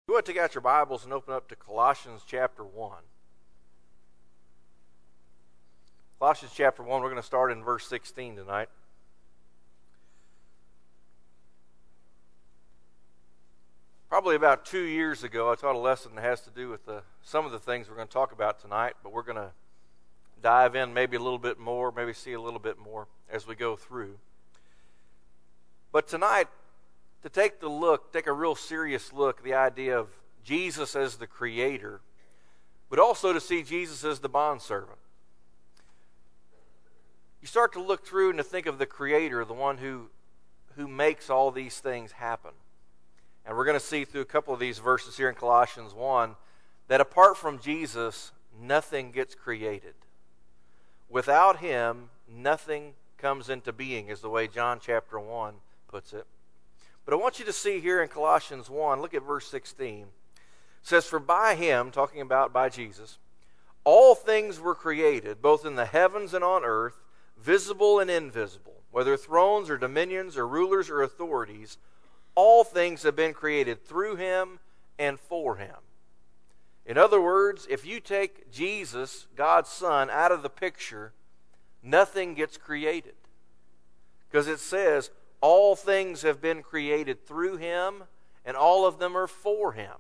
You want to take out your Bibles and open up to Colossians chapter 1. Colossians chapter 1, we're going to start in verse 16 tonight. Probably about 2 years ago, I taught a lesson that has to do with some of the things we're going to talk about tonight, but we're going to dive in maybe a little bit more, maybe see a little bit more as we go through. But tonight, to take a real serious look at the idea of Jesus as the Creator, but also to see Jesus as the bondservant. You start to look through and to think of the Creator, the one who makes all these things happen. And we're going to see through a couple of these verses here in Colossians 1 that apart from Jesus, nothing gets created. Without Him, nothing comes into being, is the way John chapter 1 puts it. But I want you to see here in Colossians 1, look at verse 16. It says, "For by Him," talking about by Jesus, "all things were created, both in the heavens and on earth, visible and invisible, whether thrones or dominions or rulers or authorities, all things have been created through Him and for Him." In other words, if you take Jesus, God's Son, out of the picture, nothing gets created. Because it says, all things have been created through Him, and all of them are for Him.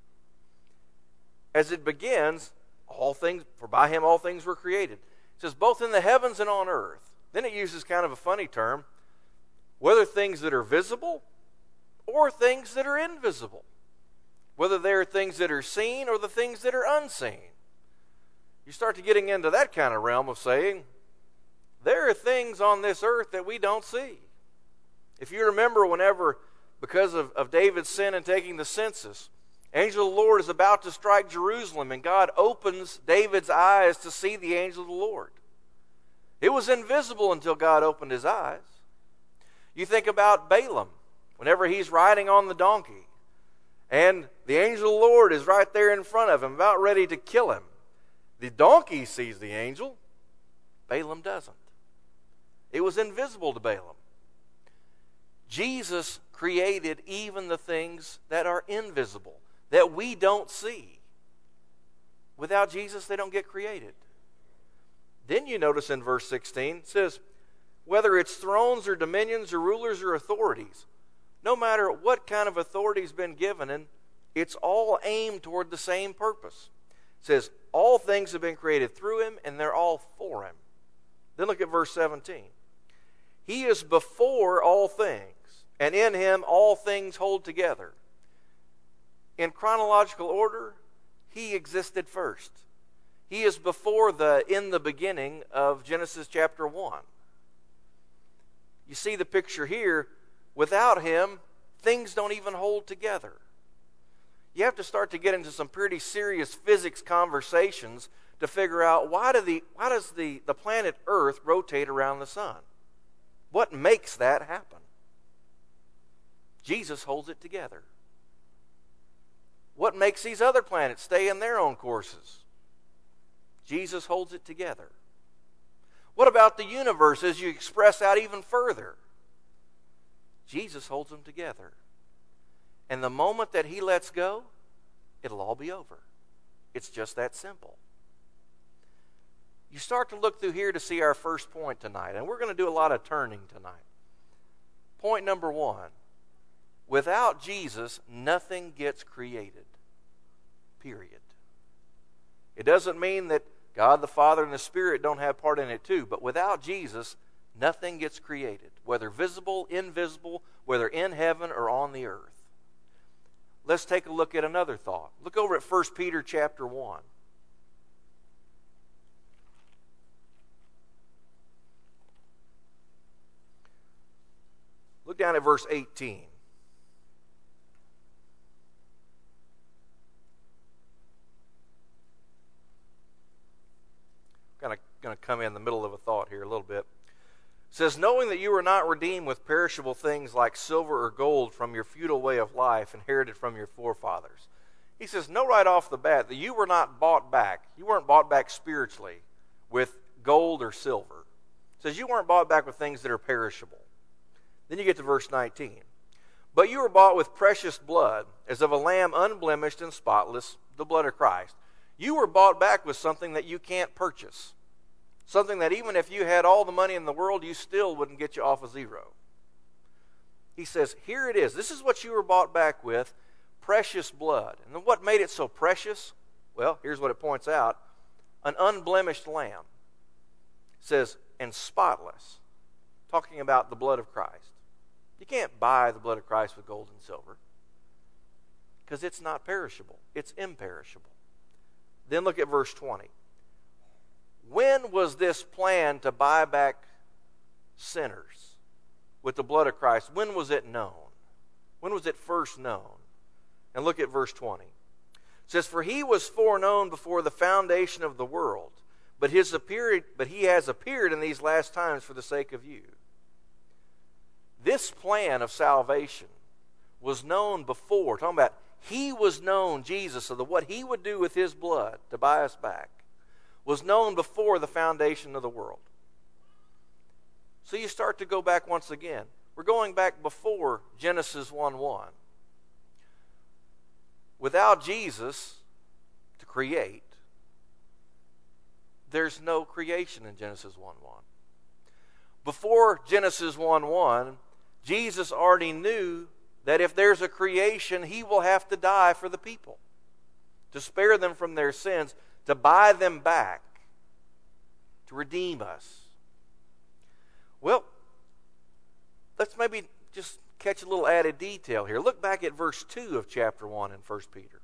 As it begins, for by Him all things were created. It says, both in the heavens and on earth. Then it uses kind of a funny term, whether things that are visible or things that are invisible. Whether they are things that are seen or the things that are unseen. You start to getting into that kind of realm of saying, there are things on this earth that we don't see. If you remember whenever, because of David's sin and taking the census, angel of the Lord is about to strike Jerusalem, and God opens David's eyes to see the angel of the Lord. It was invisible until God opened his eyes. You think about Balaam, whenever he's riding on the donkey, and the angel of the Lord is right there in front of him, about ready to kill him. The donkey sees the angel, Balaam doesn't. It was invisible to Balaam. Jesus created even the things that are invisible, that we don't see. Without Jesus, they don't get created. Then you notice in verse 16, it says, whether it's thrones or dominions or rulers or authorities, no matter what kind of authority has been given, and it's all aimed toward the same purpose. It says, all things have been created through Him, and they're all for Him. Then look at verse 17. He is before all things, and in Him all things hold together. In chronological order, He existed first. He is before in the beginning of Genesis chapter 1. You see the picture here. Without Him, things don't even hold together. You have to start to get into some pretty serious physics conversations to figure out why does the planet Earth rotate around the sun? What makes that happen? Jesus holds it together. What makes these other planets stay in their own courses? Jesus holds it together. What about the universe as you express out even further? Jesus holds them together. And the moment that He lets go, it'll all be over. It's just that simple. You start to look through here to see our first point tonight, and we're going to do a lot of turning tonight. Point number 1, without Jesus, nothing gets created. Period. It doesn't mean that God the Father and the Spirit don't have part in it too, but without Jesus, nothing gets created, whether visible, invisible, whether in heaven or on the earth. Let's take a look at another thought. Look over at 1 Peter chapter 1. Look down at verse 18. Going to come in the middle of a thought here a little bit. It says, knowing that you were not redeemed with perishable things like silver or gold from your futile way of life inherited from your forefathers. He says, know right off the bat that you were not bought back. You weren't bought back spiritually with gold or silver. It says you weren't bought back with things that are perishable. Then you get to verse 19. But you were bought with precious blood, as of a lamb unblemished and spotless, the blood of Christ. You were bought back with something that you can't purchase. Something that even if you had all the money in the world, you still wouldn't get you off of zero. He says, here it is. This is what you were bought back with, precious blood. And then what made it so precious? Well, here's what it points out. An unblemished lamb. It says, and spotless. Talking about the blood of Christ. You can't buy the blood of Christ with gold and silver. Because it's not perishable. It's imperishable. Then look at verse 20. When was this plan to buy back sinners with the blood of Christ? When was it known? When was it first known? And look at verse 20. It says, for he was foreknown before the foundation of the world, but he has appeared in these last times for the sake of you. This plan of salvation was known before. Talking about he was known, Jesus, of what he would do with his blood to buy us back, was known before the foundation of the world. So you start to go back once again. We're going back before Genesis 1:1. Without Jesus to create, there's no creation in Genesis 1:1. Before Genesis 1:1, Jesus already knew that if there's a creation, he will have to die for the people, to spare them from their sins, to buy them back, to redeem us. Well, let's maybe just catch a little added detail here. Look back at verse 2 of chapter 1 in 1 Peter.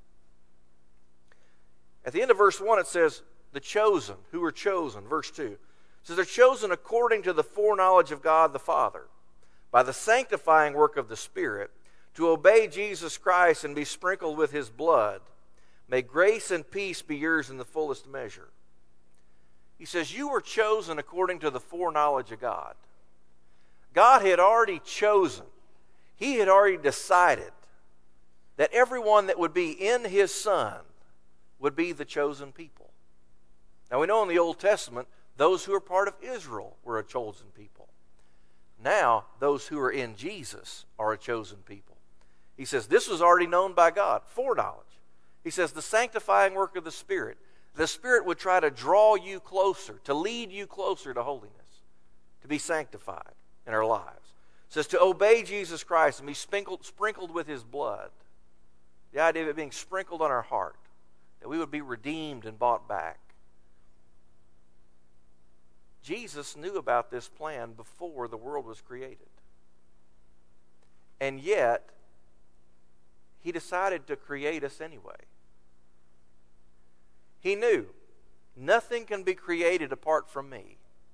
At the end of verse 1 it says, the chosen, who are chosen, verse 2. It says, they're chosen according to the foreknowledge of God the Father, by the sanctifying work of the Spirit, to obey Jesus Christ and be sprinkled with his blood. May grace and peace be yours in the fullest measure. He says, you were chosen according to the foreknowledge of God. God had already chosen. He had already decided that everyone that would be in his Son would be the chosen people. Now we know in the Old Testament, those who are part of Israel were a chosen people. Now, those who are in Jesus are a chosen people. He says, this was already known by God, foreknowledge. He says, the sanctifying work of the Spirit. The Spirit would try to draw you closer, to lead you closer to holiness, to be sanctified in our lives. It says to obey Jesus Christ and be sprinkled with his blood. The idea of it being sprinkled on our heart, that we would be redeemed and bought back. Jesus knew about this plan before the world was created. And yet, he decided to create us anyway. He knew nothing can be created apart from me.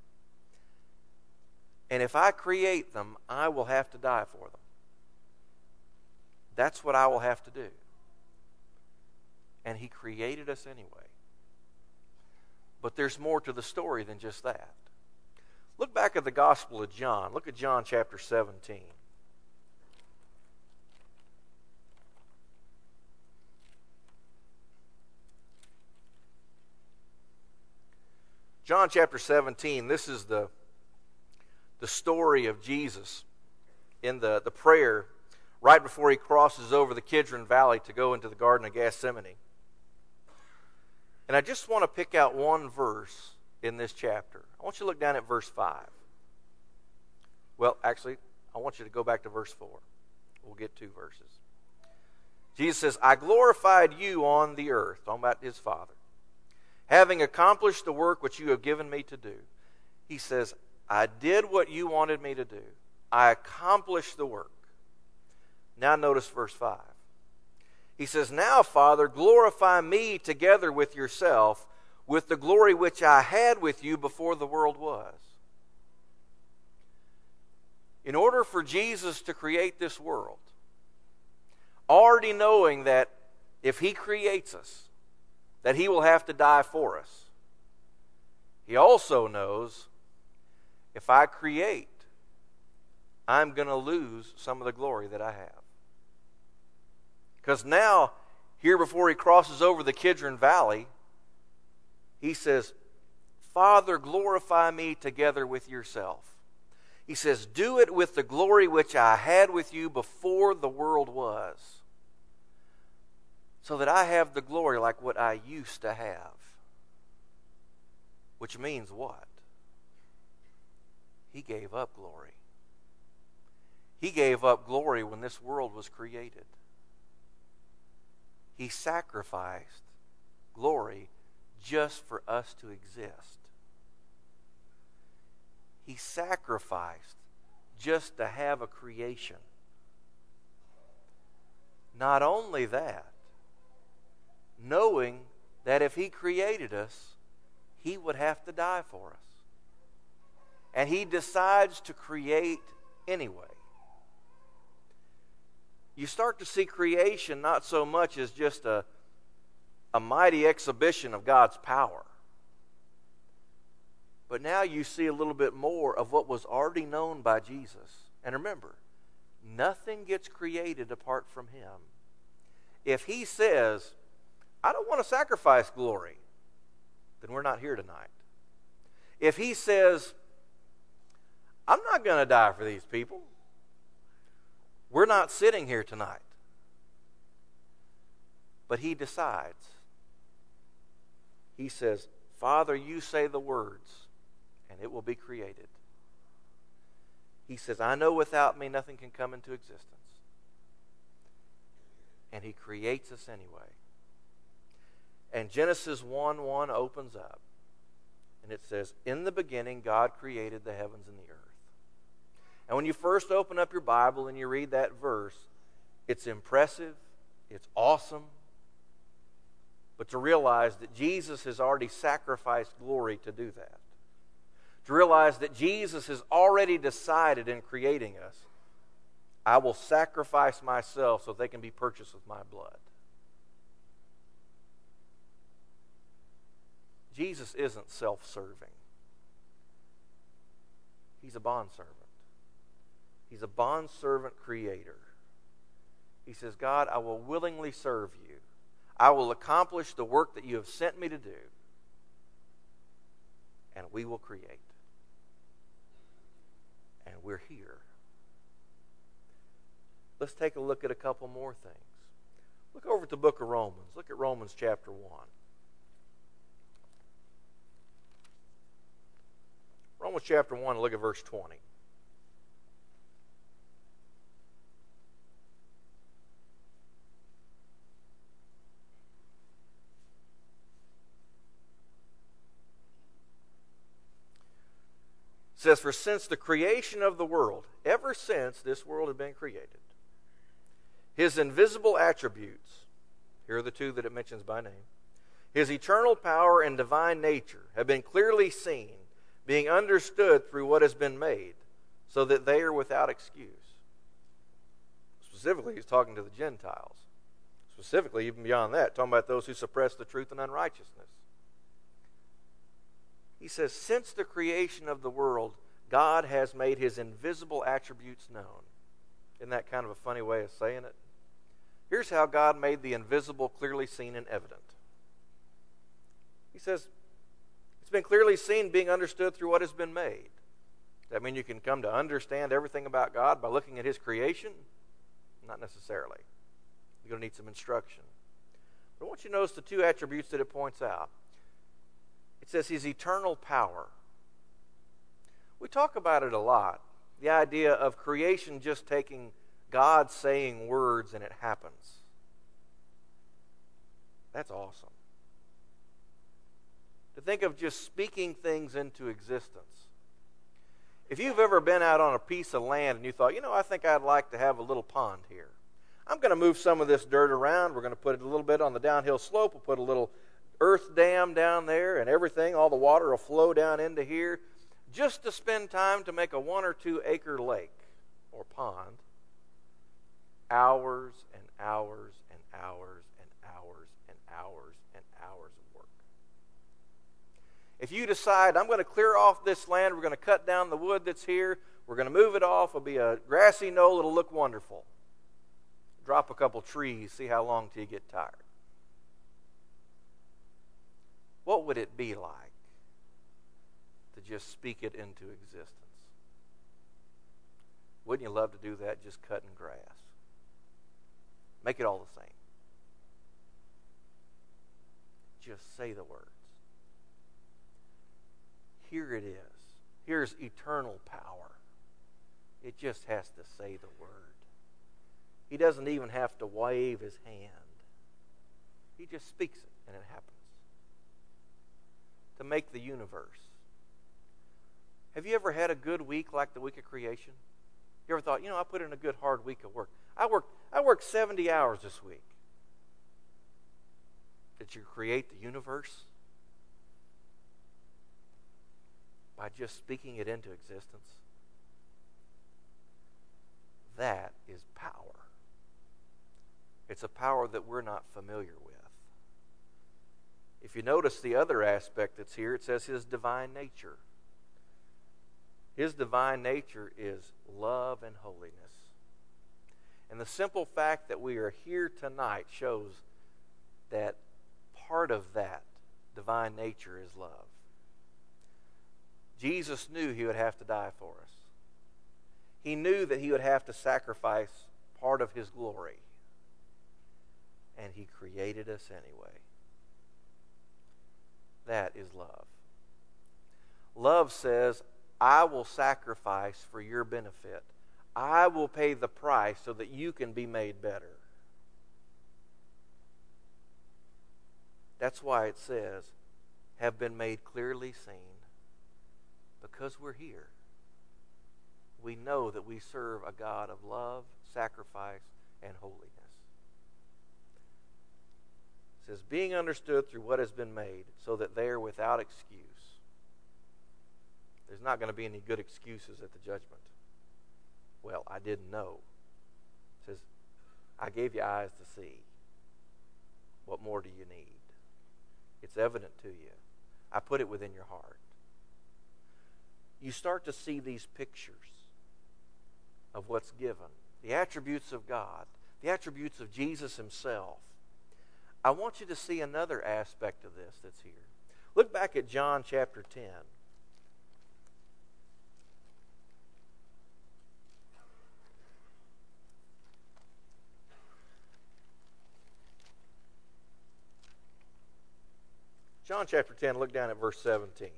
And if I create them, I will have to die for them. That's what I will have to do. And he created us anyway. But there's more to the story than just that. Look back at the Gospel of John. Look at John chapter 17. John chapter 17, this is the story of Jesus in the prayer right before he crosses over the Kidron Valley to go into the Garden of Gethsemane. And I just want to pick out one verse in this chapter. I want you to look down at verse 5. Well, actually, I want you to go back to verse 4. We'll get two verses. Jesus says, I glorified you on the earth, talking about his Father, having accomplished the work which you have given me to do. He says, I did what you wanted me to do. I accomplished the work. Now notice verse 5. He says, now, Father, glorify me together with yourself, with the glory which I had with you before the world was. In order for Jesus to create this world, already knowing that if he creates us, that he will have to die for us, he also knows if I create, I'm going to lose some of the glory that I have. Because now, here before he crosses over the Kidron Valley, he says, Father, glorify me together with yourself. He says, do it with the glory which I had with you before the world was, so that I have the glory like what I used to have. Which means what? He gave up glory. He gave up glory when this world was created. He sacrificed glory just for us to exist. He sacrificed just to have a creation. Not only that, knowing that if He created us, He would have to die for us. And He decides to create anyway. You start to see creation not so much as just a mighty exhibition of God's power. But now you see a little bit more of what was already known by Jesus. And remember, nothing gets created apart from Him. If He says, I don't want to sacrifice glory, then we're not here tonight. If He says, I'm not going to die for these people, we're not sitting here tonight. But He decides. He says, Father, you say the words, and it will be created. He says, I know without me nothing can come into existence. And He creates us anyway. And Genesis 1:1 opens up. And it says, in the beginning God created the heavens and the earth. And when you first open up your Bible and you read that verse, it's impressive, it's awesome. But to realize that Jesus has already sacrificed glory to do that. To realize that Jesus has already decided in creating us, I will sacrifice myself so they can be purchased with my blood. Jesus isn't self-serving. He's a bondservant. He's a bondservant creator. He says, God, I will willingly serve you. I will accomplish the work that you have sent me to do. And we will create. And we're here. Let's take a look at a couple more things. Look over at the book of Romans. Look at Romans chapter 1. Romans chapter 1, look at verse 20. It says, for since the creation of the world, ever since this world had been created, His invisible attributes, here are the two that it mentions by name, His eternal power and divine nature have been clearly seen, being understood through what has been made, so that they are without excuse. Specifically, He's talking to the Gentiles. Specifically, even beyond that, talking about those who suppress the truth in unrighteousness. He says, since the creation of the world, God has made His invisible attributes known. Isn't that kind of a funny way of saying it? Here's how God made the invisible clearly seen and evident. He says, it's been clearly seen, being understood through what has been made. Does that mean you can come to understand everything about God by looking at His creation? Not necessarily. You're going to need some instruction. But I want you to notice the two attributes that it points out. It says His eternal power. We talk about it a lot. The idea of creation just taking God saying words and it happens. That's awesome. To think of just speaking things into existence. If you've ever been out on a piece of land and you thought, I think I'd like to have a little pond here. I'm going to move some of this dirt around. We're going to put it a little bit on the downhill slope. We'll put a little earth dam down there and everything. All the water will flow down into here just to spend time to make a 1 or 2 acre lake or pond. Hours and hours and hours and hours and hours and hours of work. If you decide, I'm going to clear off this land, we're going to cut down the wood that's here, we're going to move it off, it'll be a grassy knoll, it'll look wonderful. Drop a couple trees, see how long till you get tired. What would it be like to just speak it into existence? Wouldn't you love to do that, just cutting grass? Make it all the same. Just say the words. Here it is. Here's eternal power. It just has to say the word. He doesn't even have to wave his hand. He just speaks it, and it happens. To make the universe. Have you ever had a good week like the week of creation? You ever thought, I put in a good hard week of work. I worked 70 hours this week. Did you create the universe? By just speaking it into existence? That is power. It's a power that we're not familiar with. If you notice the other aspect that's here, it says his divine nature. His divine nature is love and holiness. And the simple fact that we are here tonight shows that part of that divine nature is love. Jesus knew he would have to die for us. He knew that he would have to sacrifice part of his glory. And he created us anyway. That is love. Love says, I will sacrifice for your benefit. I will pay the price so that you can be made better. That's why it says, have been made clearly seen. Because we're here. We know that we serve a God of love, sacrifice, and holiness. It says, being understood through what has been made, so that they are without excuse. There's not going to be any good excuses at the judgment. Well, I didn't know. It says, I gave you eyes to see. What more do you need? It's evident to you. I put it within your heart. You start to see these pictures of what's given. The attributes of God. The attributes of Jesus himself. I want you to see another aspect of this that's here. Look back at John chapter 10. John chapter 10, look down at verse 17.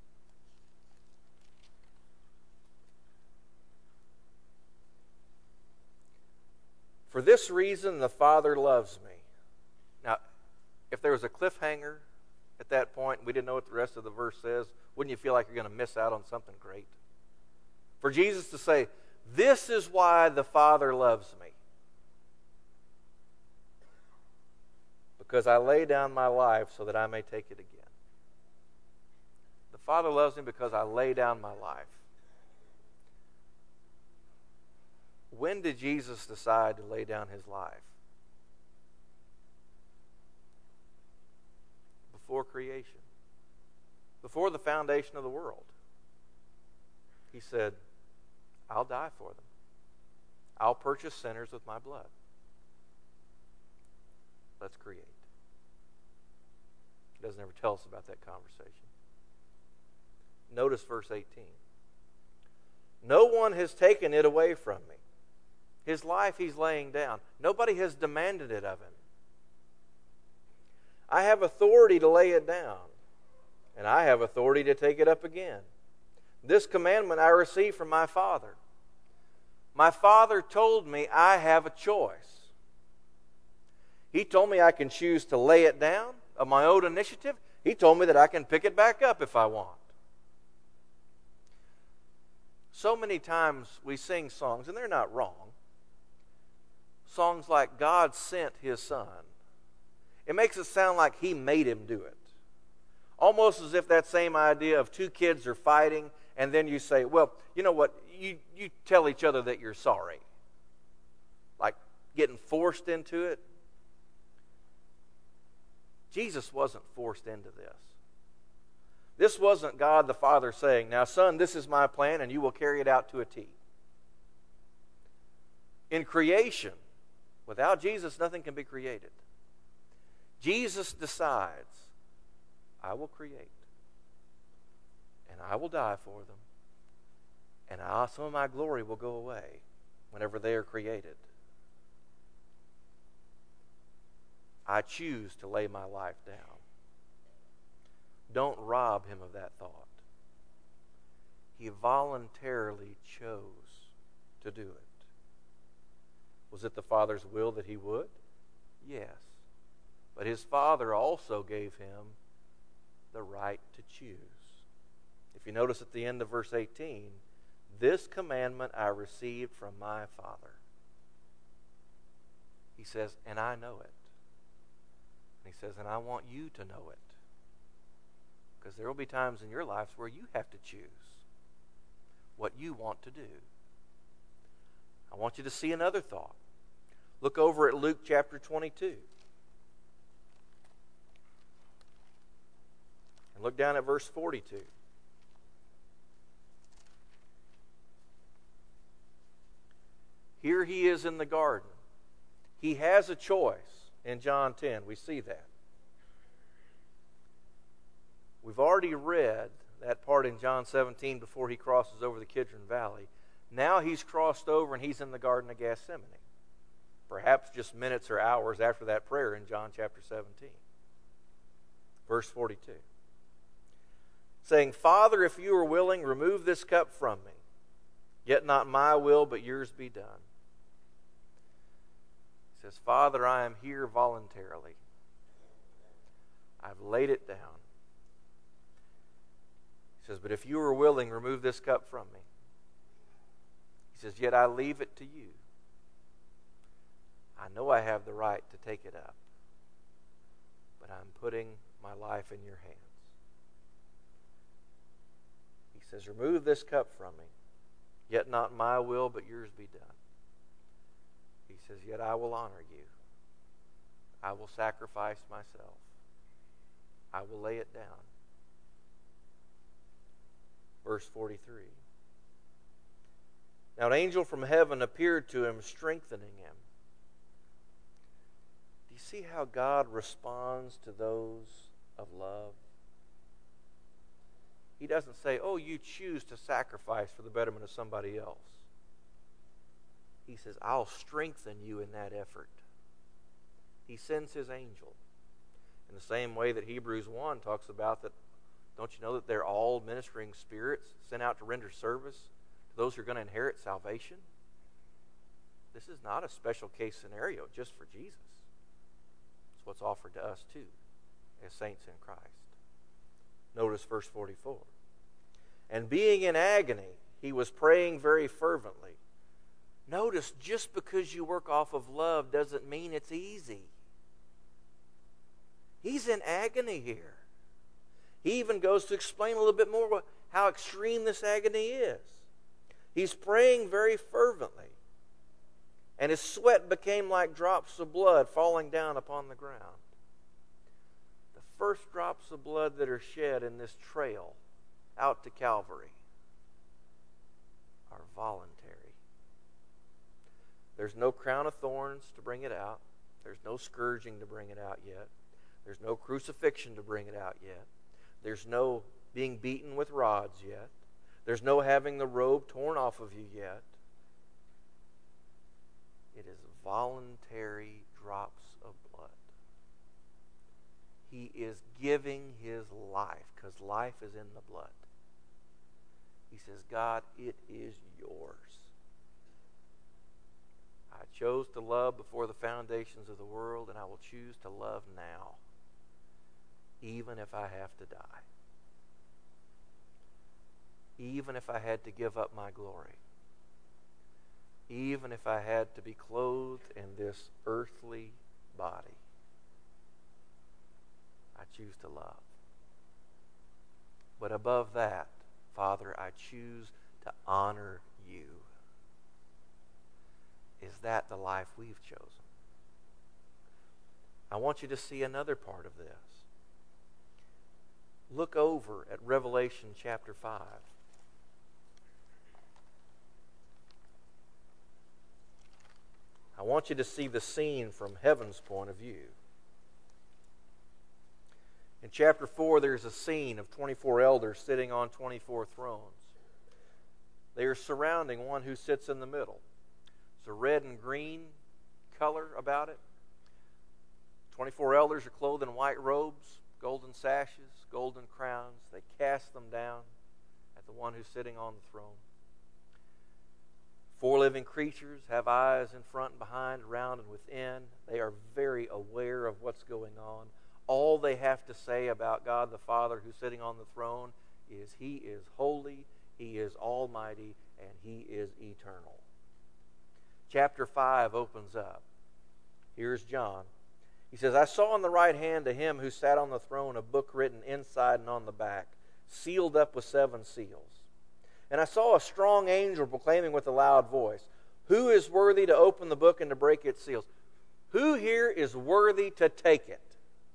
For this reason the Father loves me. Now, if there was a cliffhanger at that point, we didn't know what the rest of the verse says, wouldn't you feel like you're going to miss out on something great? For Jesus to say, this is why the Father loves me. Because I lay down my life so that I may take it again. The Father loves me because I lay down my life. When did Jesus decide to lay down his life? Before creation. Before the foundation of the world. He said, I'll die for them. I'll purchase sinners with my blood. Let's create. He doesn't ever tell us about that conversation. Notice verse 18. No one has taken it away from me. His life he's laying down. Nobody has demanded it of him. I have authority to lay it down, and I have authority to take it up again. This commandment I received from my Father. My Father told me I have a choice. He told me I can choose to lay it down of my own initiative. He told me that I can pick it back up if I want. So many times we sing songs, and they're not wrong. Songs like God sent his Son. It makes it sound like he made him do it. Almost as if that same idea of two kids are fighting, and then you say, well, you know what, you tell each other that you're sorry. Like getting forced into it. Jesus wasn't forced into this. This wasn't God the Father saying, now son, this is my plan and you will carry it out to a T. In creation, without Jesus, nothing can be created. Jesus decides, I will create and I will die for them and some of my glory will go away whenever they are created. I choose to lay my life down. Don't rob him of that thought. He voluntarily chose to do it. Was it the Father's will that he would? Yes. But his Father also gave him the right to choose. If you notice at the end of verse 18, this commandment I received from my Father. He says, and I know it. And he says, and I want you to know it. Because there will be times in your lives where you have to choose what you want to do. I want you to see another thought. Look over at Luke chapter 22. And look down at verse 42. Here he is in the garden. He has a choice in John 10. We see that. We've already read that part in John 17 before he crosses over the Kidron Valley. Now he's crossed over and he's in the Garden of Gethsemane. Perhaps just minutes or hours after that prayer in John chapter 17. Verse 42. Saying, Father, if you are willing, remove this cup from me. Yet not my will, but yours be done. He says, Father, I am here voluntarily. I've laid it down. He says, but if you are willing, remove this cup from me. He says, yet I leave it to you. I know I have the right to take it up, but I'm putting my life in your hands. He says, remove this cup from me, yet not my will, but yours be done. He says, yet I will honor you. I will sacrifice myself. I will lay it down. Verse 43. Now an angel from heaven appeared to him, strengthening him. Do you see how God responds to those of love? He doesn't say, oh, you choose to sacrifice for the betterment of somebody else. He says, I'll strengthen you in that effort. He sends his angel. In the same way that Hebrews 1 talks about that, don't you know that they're all ministering spirits sent out to render service to those who are going to inherit salvation? This is not a special case scenario just for Jesus. It's what's offered to us too, as saints in Christ. Notice verse 44. And being in agony, he was praying very fervently. Notice, just because you work off of love doesn't mean it's easy. He's in agony here. He even goes to explain a little bit more how extreme this agony is. He's praying very fervently, and his sweat became like drops of blood falling down upon the ground. The first drops of blood that are shed in this trail out to Calvary are voluntary. There's no crown of thorns to bring it out. There's no scourging to bring it out yet. There's no crucifixion to bring it out yet. There's no being beaten with rods yet. There's no having the robe torn off of you yet. It is voluntary drops of blood. He is giving his life, because life is in the blood. He says, God, it is yours. I chose to love before the foundations of the world, and I will choose to love now, even if I have to die. Even if I had to give up my glory. Even if I had to be clothed in this earthly body. I choose to love. But above that, Father, I choose to honor you. Is that the life we've chosen? I want you to see another part of this. Look over at Revelation chapter 5. I want you to see the scene from heaven's point of view. In chapter 4, there's a scene of 24 elders sitting on 24 thrones. They are surrounding one who sits in the middle. It's a red and green color about it. 24 elders are clothed in white robes, golden sashes, golden crowns. They cast them down at the one who's sitting on the throne. 4 living creatures have eyes in front and behind, around and within. They are very aware of what's going on. All they have to say about God the Father who's sitting on the throne is He is holy, He is almighty, and He is eternal. Chapter 5 opens up. Here's John. He says, I saw in the right hand of Him who sat on the throne a book written inside and on the back, sealed up with 7 seals. And I saw a strong angel proclaiming with a loud voice, who is worthy to open the book and to break its seals? Who here is worthy to take it?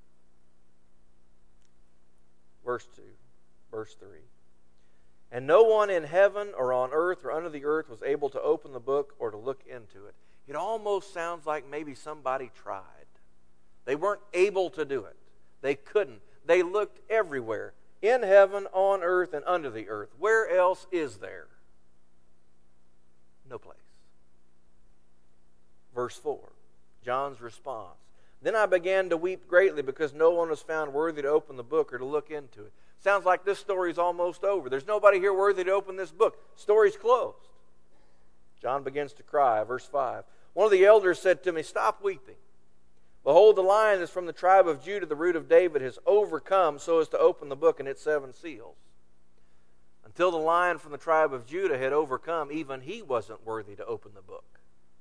Verse 2, verse 3. And no one in heaven or on earth or under the earth was able to open the book or to look into it. It almost sounds like maybe somebody tried. They weren't able to do it. They couldn't. They looked everywhere. In heaven, on earth, and under the earth. Where else is there? No place. Verse 4, John's response. Then I began to weep greatly because no one was found worthy to open the book or to look into it. Sounds like this story's almost over. There's nobody here worthy to open this book. Story's closed. John begins to cry. Verse 5. One of the elders said to me, stop weeping. Behold, the Lion is from the tribe of Judah, the root of David, has overcome so as to open the book and its 7 seals. Until the Lion from the tribe of Judah had overcome, even he wasn't worthy to open the book.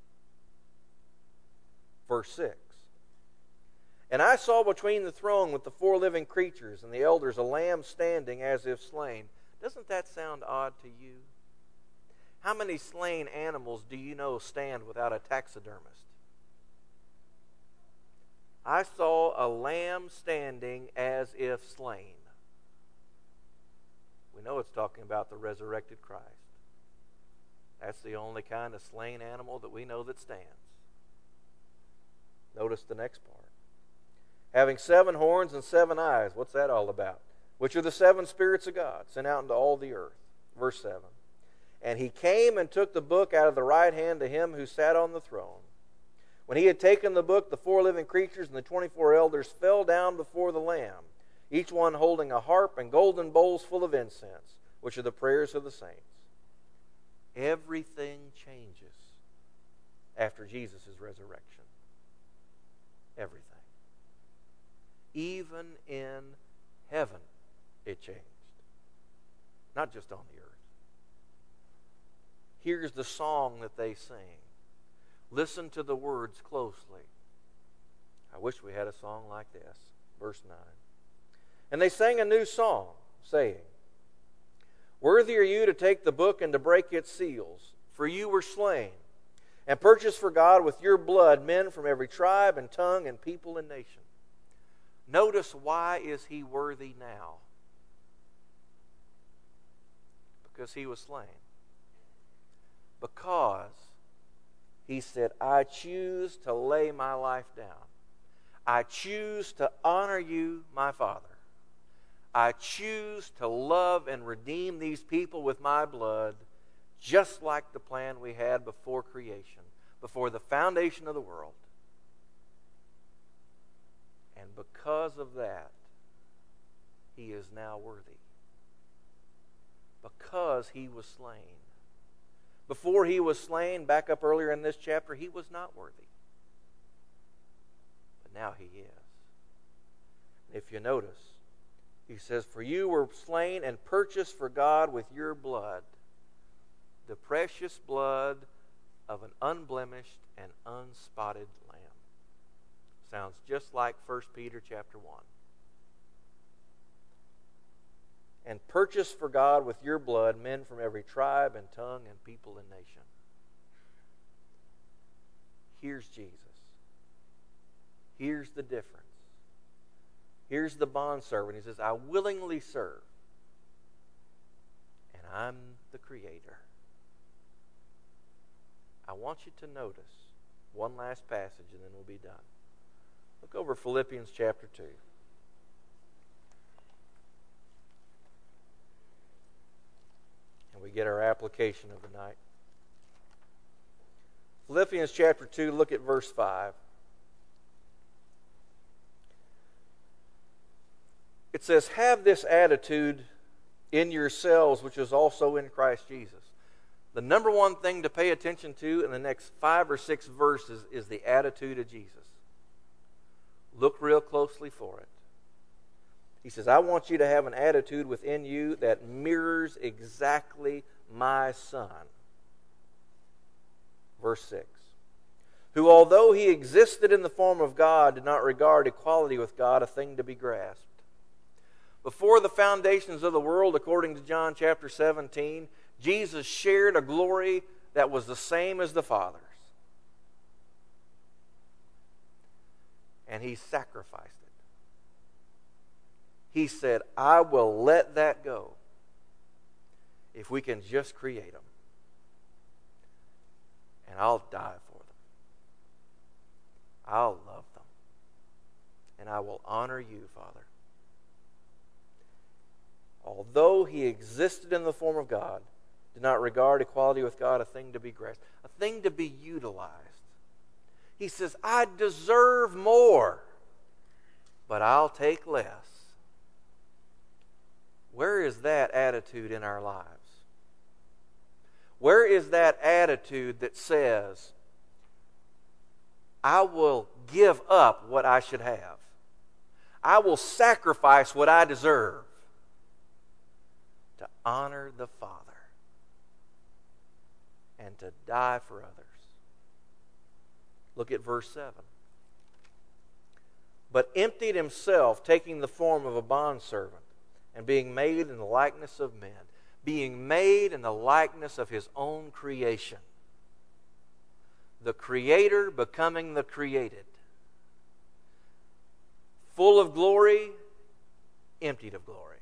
Verse 6. And I saw between the throne with the 4 living creatures and the elders a lamb standing as if slain. Doesn't that sound odd to you? How many slain animals do you know stand without a taxidermist? I saw a lamb standing as if slain. We know it's talking about the resurrected Christ. That's the only kind of slain animal that we know that stands. Notice the next part. Having 7 horns and 7 eyes. What's that all about? Which are the 7 spirits of God sent out into all the earth. Verse 7. And he came and took the book out of the right hand of him who sat on the throne. When he had taken the book, the 4 living creatures and the 24 elders fell down before the Lamb, each one holding a harp and golden bowls full of incense, which are the prayers of the saints. Everything changes after Jesus' resurrection. Everything. Even in heaven, it changed. Not just on the earth. Here's the song that they sing. Listen to the words closely. I wish we had a song like this. Verse 9. And they sang a new song, saying, Worthy are you to take the book and to break its seals, for you were slain, and purchased for God with your blood men from every tribe and tongue and people and nation. Notice, why is he worthy now? Because he was slain. Because he said, I choose to lay my life down. I choose to honor you, my Father. I choose to love and redeem these people with my blood, just like the plan we had before creation, before the foundation of the world. And because of that, he is now worthy. Because he was slain. Before he was slain, back up earlier in this chapter, he was not worthy. But now he is. If you notice, he says, For you were slain and purchased for God with your blood, the precious blood of an unblemished and unspotted lamb. Sounds just like 1 Peter chapter 1. And purchased for God with your blood men from every tribe and tongue and people and nation. Here's Jesus. Here's the difference. Here's the bondservant. He says, I willingly serve. And I'm the Creator. I want you to notice one last passage and then we'll be done. Look over Philippians chapter 2. And we get our application of the night. Philippians chapter 2, look at verse 5. It says, have this attitude in yourselves, which is also in Christ Jesus. The number one thing to pay attention to in the next 5 or 6 verses is the attitude of Jesus. Look real closely for it. He says, I want you to have an attitude within you that mirrors exactly my Son. Verse 6. Who, although he existed in the form of God, did not regard equality with God a thing to be grasped. Before the foundations of the world, according to John chapter 17, Jesus shared a glory that was the same as the Father's. And he sacrificed it. He said, I will let that go if we can just create them. And I'll die for them. I'll love them. And I will honor you, Father. Although he existed in the form of God, did not regard equality with God a thing to be grasped, a thing to be utilized. He says, I deserve more, but I'll take less. Where is that attitude in our lives? Where is that attitude that says, I will give up what I should have. I will sacrifice what I deserve to honor the Father and to die for others. Look at verse 7. But emptied himself, taking the form of a bondservant, and being made in the likeness of men. Being made in the likeness of his own creation. The Creator becoming the created. Full of glory, emptied of glory.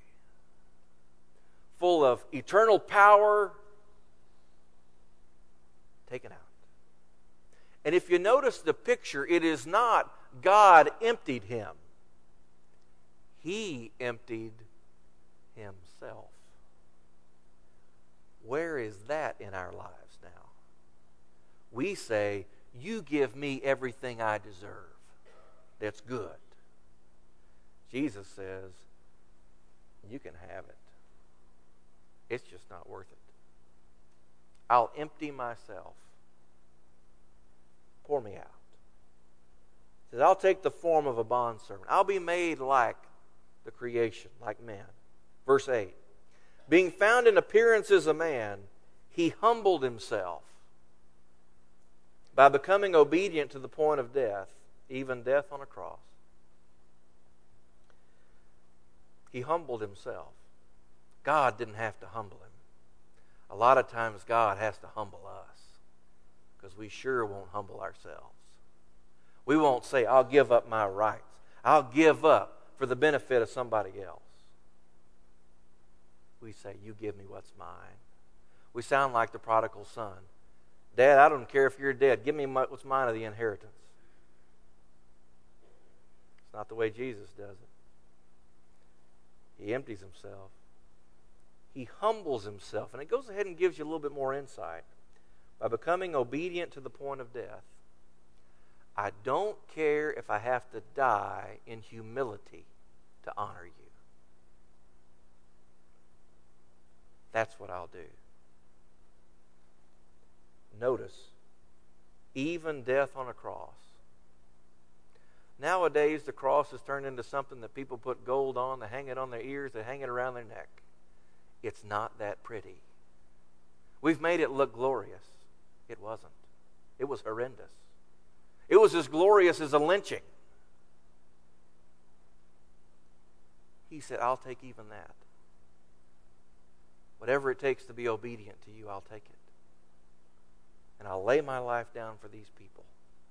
Full of eternal power, taken out. And if you notice the picture, it is not God emptied him. He emptied himself. Where is that in our lives now? We say, you give me everything I deserve. That's good. Jesus says, you can have it. It's just not worth it. I'll empty myself. Pour me out. He says, I'll take the form of a bondservant. I'll be made like the creation, like man. Verse 8. Being found in appearance as a man, he humbled himself by becoming obedient to the point of death, even death on a cross. He humbled himself. God didn't have to humble him. A lot of times God has to humble us because we sure won't humble ourselves. We won't say, I'll give up my rights. I'll give up for the benefit of somebody else. We say, you give me what's mine. We sound like the prodigal son. Dad, I don't care if you're dead. Give me what's mine of the inheritance. It's not the way Jesus does it. He empties himself. He humbles himself. And it goes ahead and gives you a little bit more insight. By becoming obedient to the point of death, I don't care if I have to die in humility to honor you. That's what I'll do. Notice, even death on a cross. Nowadays, the cross has turned into something that people put gold on, they hang it on their ears, they hang it around their neck. It's not that pretty. We've made it look glorious. It wasn't. It was horrendous. It was as glorious as a lynching. He said, I'll take even that. Whatever it takes to be obedient to you, I'll take it. And I'll lay my life down for these people.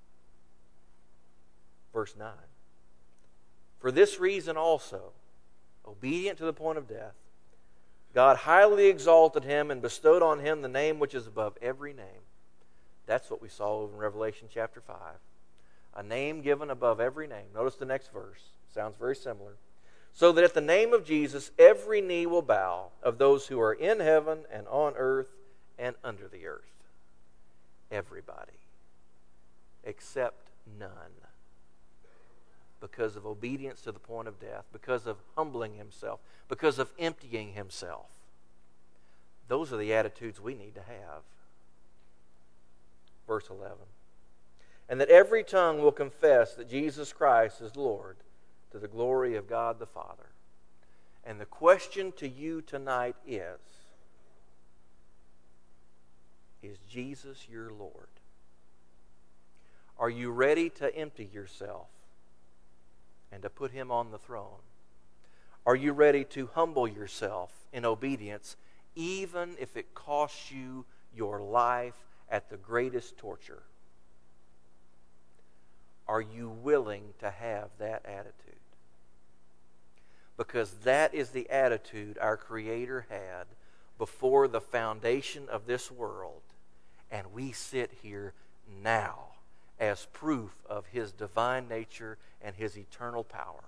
Verse 9. For this reason also, obedient to the point of death, God highly exalted him and bestowed on him the name which is above every name. That's what we saw over in Revelation chapter 5. A name given above every name. Notice the next verse. Sounds very similar. so that at the name of Jesus every knee will bow, of those who are in heaven and on earth and under the earth. Everybody, except none. Because of obedience to the point of death, because of humbling himself, because of emptying himself. Those are the attitudes we need to have. Verse 11. And that every tongue will confess that Jesus Christ is Lord, to the glory of God the Father. And the question to you tonight is Jesus your Lord? Are you ready to empty yourself and to put him on the throne? Are you ready to humble yourself in obedience, even if it costs you your life at the greatest torture? Are you willing to have that attitude? Because that is the attitude our Creator had before the foundation of this world, and we sit here now as proof of his divine nature and his eternal power.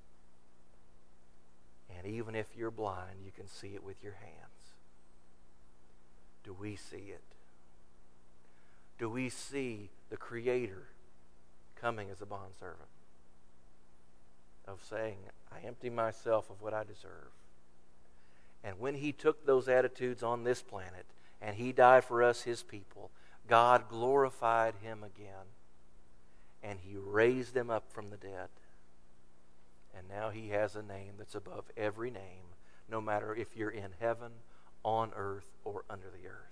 And even if you're blind, you can see it with your hands. Do we see it? Do we see the Creator coming as a bondservant, of saying, I empty myself of what I deserve? And when he took those attitudes on this planet and he died for us, his people, God glorified him again, and he raised him up from the dead. And now he has a name that's above every name, no matter if you're in heaven, on earth, or under the earth.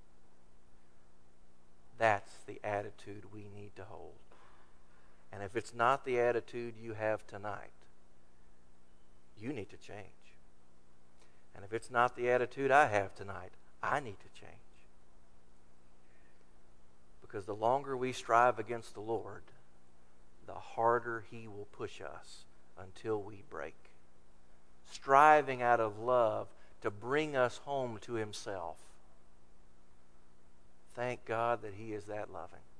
That's the attitude we need to hold. And if it's not the attitude you have tonight, you need to change. And if it's not the attitude I have tonight, I need to change. Because the longer we strive against the Lord, the harder he will push us until we break. Striving out of love to bring us home to himself. Thank God that he is that loving.